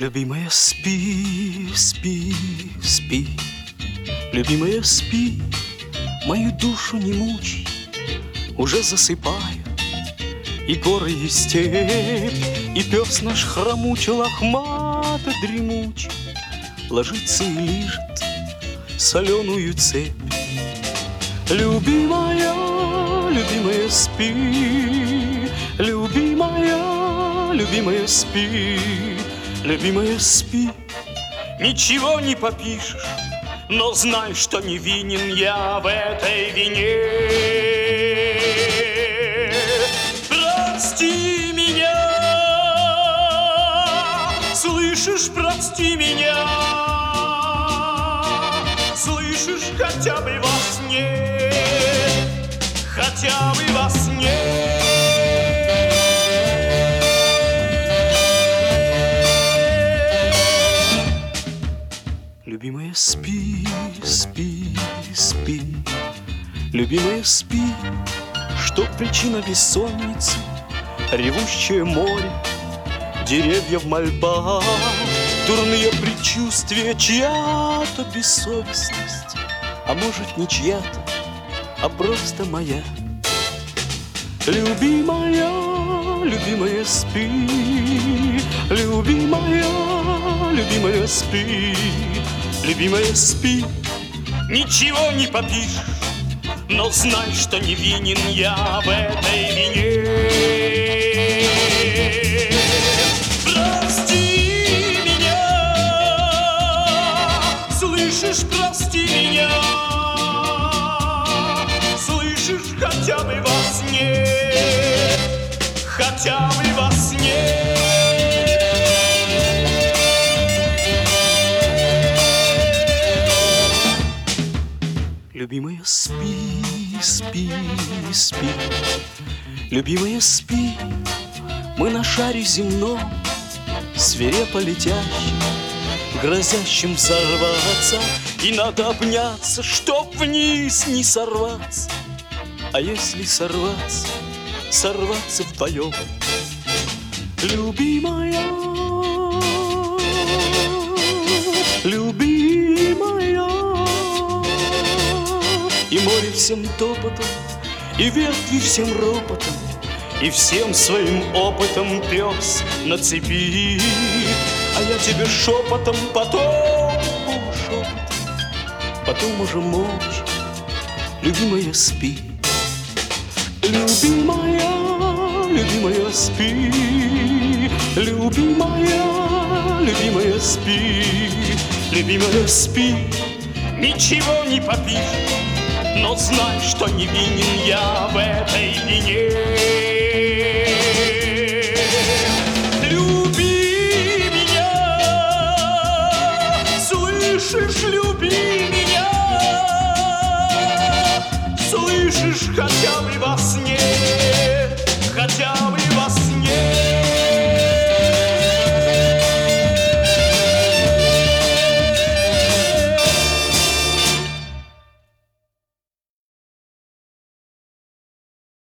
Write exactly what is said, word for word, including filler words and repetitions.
Любимая, спи, спи, спи. Любимая, спи, мою душу не мучай. Уже засыпаю и горы, и степь, и пес наш хромучий, лохмато дремучий ложится и лижет соленую цепь. Любимая, любимая, спи. Любимая, любимая, спи. Любимая, спи. Ничего не попишешь, но знай, что не винен я в этой вине. Прости меня, слышишь, прости меня, слышишь, хотя бы во сне, хотя бы во сне. Любимая, спи, спи, спи. Любимая, спи. Что причина бессонницы? Ревущее море, деревья в мольбах, дурные предчувствия, чья-то бессовестность. А может, не чья-то, а просто моя. Любимая, любимая, спи. Любимая, любимая, спи. Любимая, спи. Ничего не попишешь, но знай, что не винен я в этой вине. Прости меня, слышишь, прости меня, слышишь, хотя бы во сне, хотя бы во сне. Любимая, спи, спи, спи. Любимая, спи. Мы на шаре земном, свирепо летящим, грозящим взорваться, и надо обняться, чтоб вниз не сорваться. А если сорваться, сорваться вдвоем. Любимая, любимая. И море всем топотом, и ветви всем ропотом, и всем своим опытом пес на цепи. А я тебе шепотом, потом шепотом, потом уже молча. Любимая, спи. Любимая, любимая, спи. Любимая, любимая, спи. Любимая, спи. Ничего не попишешь, но знай, что не винен я в этой вине.